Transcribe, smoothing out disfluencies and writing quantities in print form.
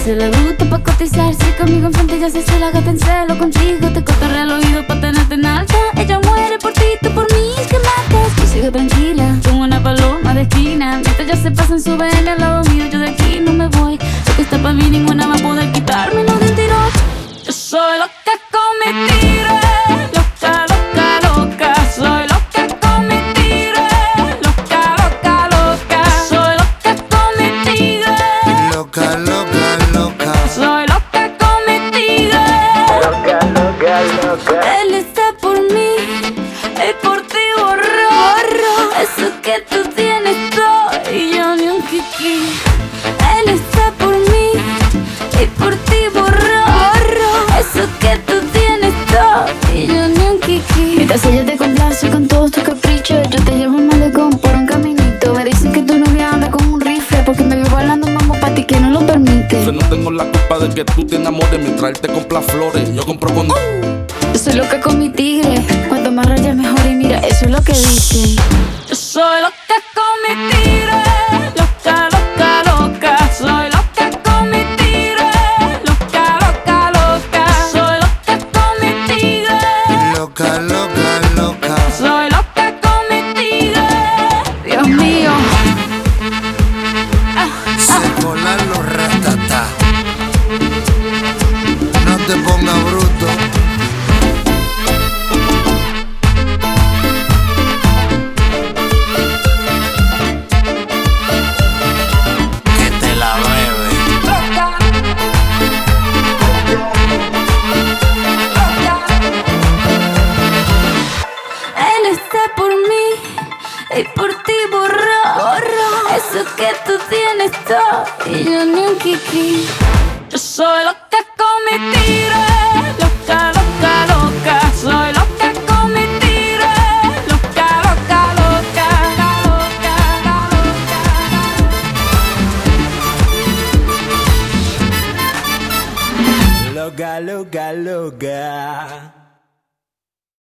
hice la bruta pa' cotizar. Si conmigo enfrente ya se hace la gata en celo. Contigo te cortaré el oído pa' tenerte en alta. Ella muere por ti, tú por mí, que matas. Yo sigo tranquila, como una paloma de esquina. Mientras ya se pasan su ven al lado mío, yo de aquí no me voy. Lo que está pa' mí ninguna va a poder quitármelo de un tirón. Yo soy loca con mi tigre, loca, loca, loca. Soy loca con mi tigre, loca, loca, loca. Soy loca con mi tigre, Loca, loca, loca. soy loca con mi tigre. Loca, loca, loca. Él está por mí y por ti borro eso que tú tienes todo y yo ni un kiki. Él está por mí y por ti borro eso que tú tienes todo y yo ni un kiki. Mientras ella te complace con todos tus caprichos, yo te llevo un malecón por un caminito. Me dicen que tu novia anda con un rifle porque me vio bailando mambo pa' ti que no lo permite. Yo no tengo la culpa de que tú te enamores mientras él te compra flores. Yo compro con... Yo soy loca con mi tigre, cuanto más rayas mejor y mira, eso es lo que dicen. Yo soy loca con mi tigre, loca, loca, loca. Soy loca con mi tigre, loca, loca, loca. Soy loca con mi tigre, Loca, loca, loca. soy loca con mi tigre. Dios mío. Se colan los ratatá. No te pongas bruto. Que te la bebe. Él está por mí y por ti borro eso que tú tienes todo y yo ni un kiki. Yo soy loca con mi tigre, loca, loca, loca. Soy loca con mi tigre, loca, loca, loca, loca, loca. Loca, loca, loca.